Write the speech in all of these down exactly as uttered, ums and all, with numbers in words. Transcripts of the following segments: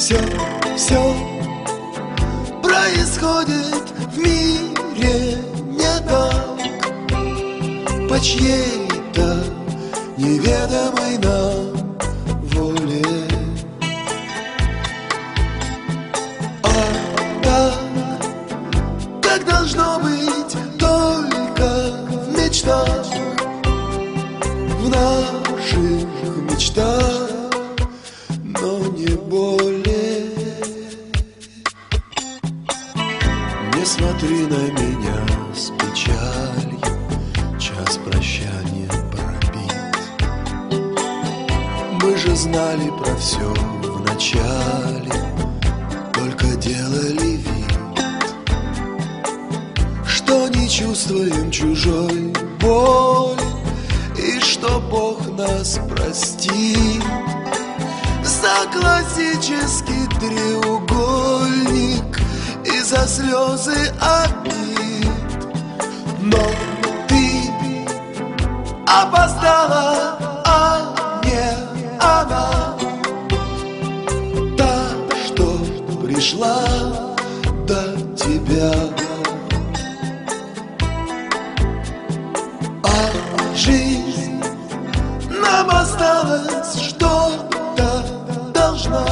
Все, все происходит в мире не так, по чьей-то неведомой нам воле. А так, как должно быть только в мечтах, в наших мечтах, но не более. Не смотри на меня с печалью, час прощания пробит. Мы же знали про все в начале, только делали вид, что не чувствуем чужой боли, и что Бог нас простит за классический треугольник и за слезы обид. Но ты опоздала, а не она, та, что пришла до тебя. А жизнь нам осталась, что-то должна,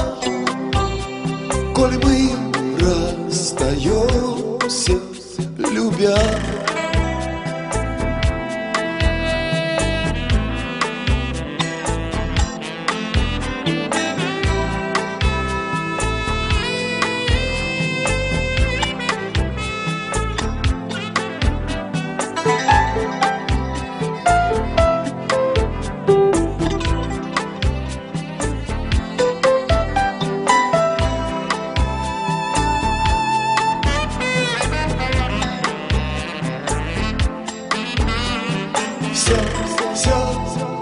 коль мы расстаемся, любя. Все, все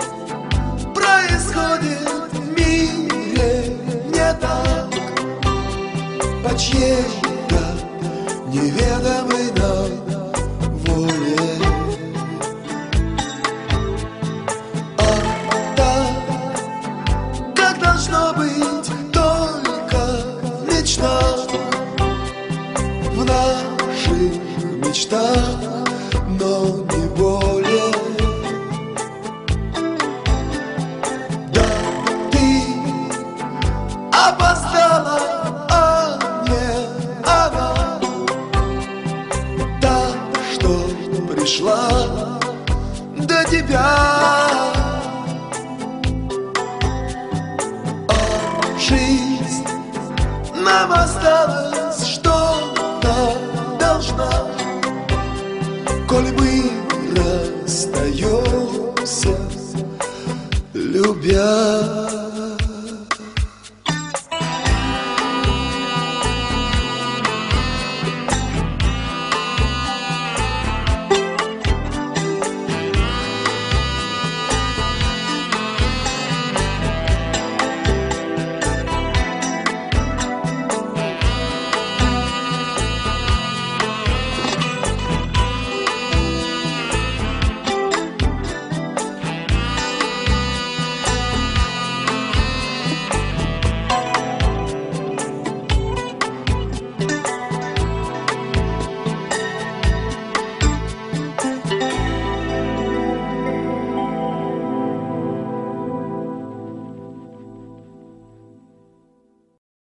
происходит в мире не так, по чьей-то неведомой нам воле. А так, как должно быть только в мечтах, в наших мечтах, но не более. Опоздала, а не она, та, что пришла до тебя. А жизнь нам осталась, что-то должна, коль мы расстаемся, любя.